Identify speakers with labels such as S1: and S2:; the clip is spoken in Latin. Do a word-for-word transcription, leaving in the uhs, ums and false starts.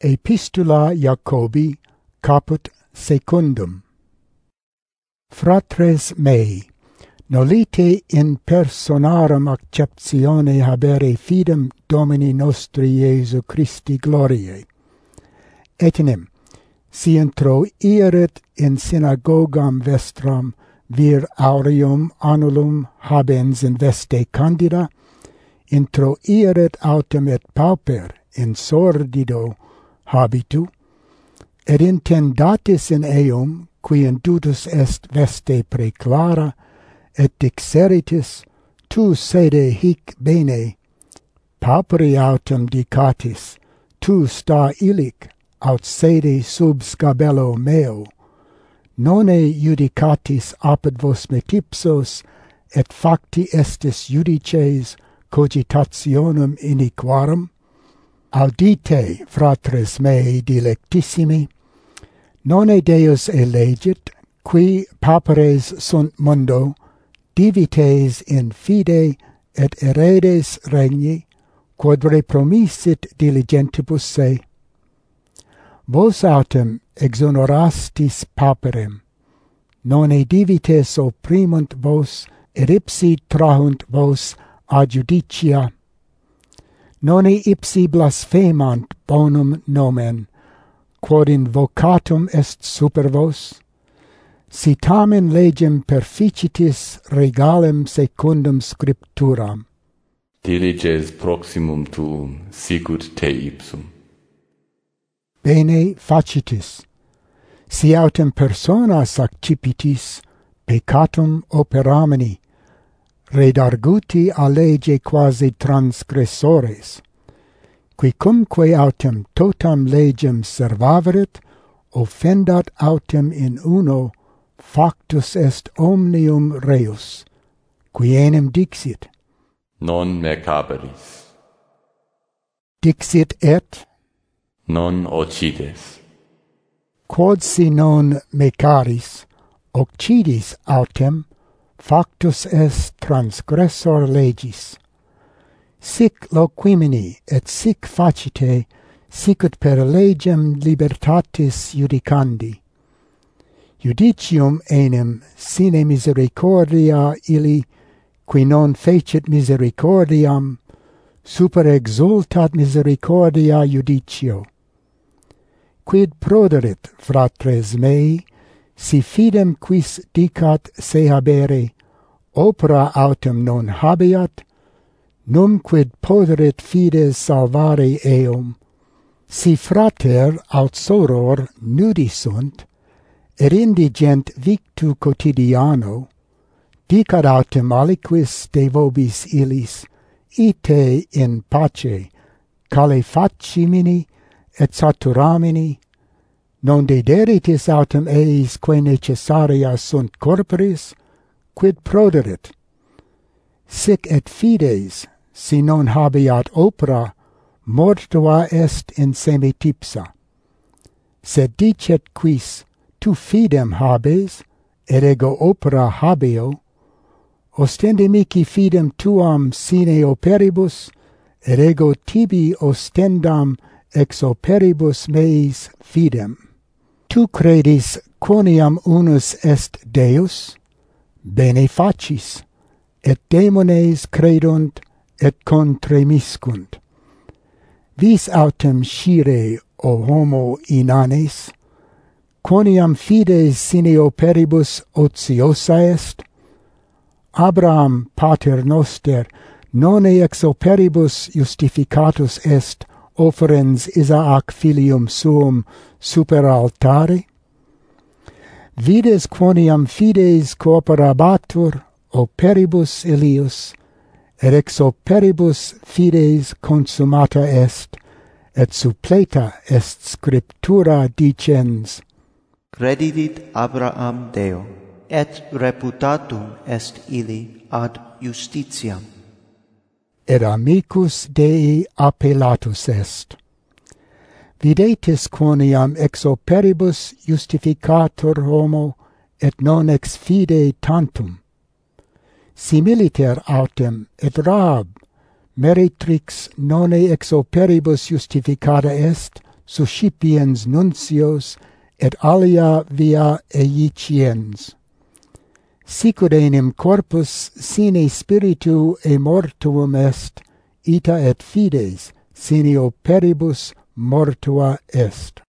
S1: Epistula Jacobi, caput secundum. Fratres mei, nolite in personarum acceptione habere fidem Domini nostri Iesu Christi gloriae. Etenim, si intro ieret in synagogam vestram vir aureum annulum habens in veste candida, intro ieret autem et pauper in sordido habitu, et intendatis in eum, qui indutus est veste preclara, et dixeritis, tu sede hic bene, pauperi autem dicatis, tu sta illic, aut sede sub scabello meo, nonne judicatis apud vos metipsos, et facti estis judices cogitationum iniquarum? Audite, fratres mei dilectissimi, nonne Deus elegit, qui pauperes sunt mundo, divites in fide et heredes regni, quod promissit diligentibus se. Vos autem exonerastis pauperem, nonne divites opprimunt vos, et ipsi trahunt vos ad judicia. Nonne ipsi blasphemant bonum nomen, quod invocatum est super vos? Si tamen legem perficitis regalem secundum scripturam.
S2: Diliges proximum tuum, sicut te ipsum.
S1: Bene facitis. Si autem personas accipitis, peccatum operamini, redarguti a lege quasi transgressores, quicumque autem totam legem servaverit, offendat autem in uno, factus est omnium reus, qui enim dixit,
S2: non mercaberis.
S1: Dixit et,
S2: non occides.
S1: Quod si non mecaris, occidis autem, factus est transgressor legis. Sic loquimini et sic facite, sicut per legem libertatis judicandi. Judicium enim sine misericordia illi, qui non fecit misericordiam, super exultat misericordia judicio. Quid proderit, fratres mei, si fidem quis dicat se habere, opera autem non habeat, num quid poterit fides salvare eum, si frater aut soror nudi sunt, et indigent victu quotidiano, dicat autem aliquis de vobis illis, ite in pace, calefacimini et saturamini, non dederitis autem eis quae necessaria sunt corporis, quid proderit? Sic et fides, si non habeat opera, mortua est in semitipsa. Sed dicet quis, tu fidem habes, et ego opera habeo, ostendi mihi fidem tuam sine operibus, et ego tibi ostendam ex operibus meis fidem. Tu credis quoniam unus est Deus? Bene facis, et demones credunt et contremiscunt. Vis autem scire, o homo inanes, quoniam fides sine operibus ociosa est? Abraham pater noster nonne ex operibus justificatus est offerens Isaac filium suum super altare? Vides quoniam fides cooperabatur operibus Elius, et ex operibus fides consumata est, et suppleta est scriptura dicens,
S3: Credidit Abraham Deo, et reputatum est illi ad justitiam.
S1: Et amicus Dei appellatus est. Videtis quoniam ex operibus justificatur homo, et non ex fide tantum. Similiter autem et Rahab, meretrix nonne ex operibus justificata est, suscipiens nuncios, et alia via eiciens. Sicut enim corpus sine spiritu e mortuum est, ita et fides sine operibus mortua est.